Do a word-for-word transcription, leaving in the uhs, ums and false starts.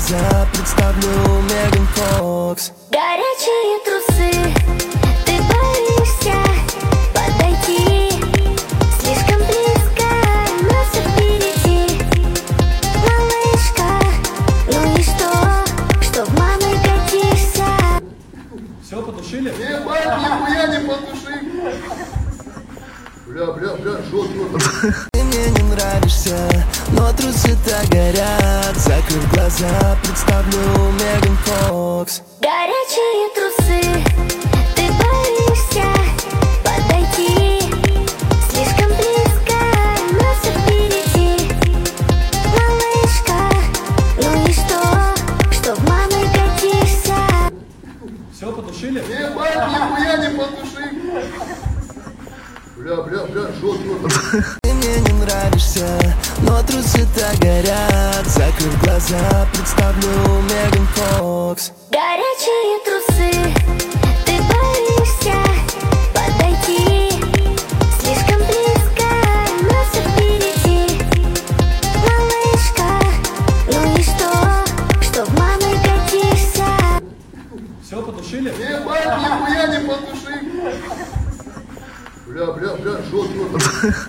глаза представлю Меган Фокс. Горячие трусы, ты боишься подойти слишком близко, нас впереди. Малышка, ну и что, что в мамы катишься? Все, потушили? Ебать, нихуя не потуши. Бля, бля, бля, жестко. Ты мне не нравишься, но трусы так горят. Закрыв глаза, представлю Меган Фокс. Горячие трусы, ты боишься подойти слишком близко, нас впереди. Малышка, ну и что, что в мамы катишься? Все, потушили? Ебать, нихуя не потуши. Бля, бля, бля, жестко. Ты мне не нравишься, но трусы так горят. Закрыв глаза, представлю Меган Фокс. Горячие трусы, ты боишься подойти слишком близко, нас впереди. Малышка, ну и что, что в мамы катишься? Все, потушили? Ебать, нихуя не потуши. Бля, бля, бля, жестко.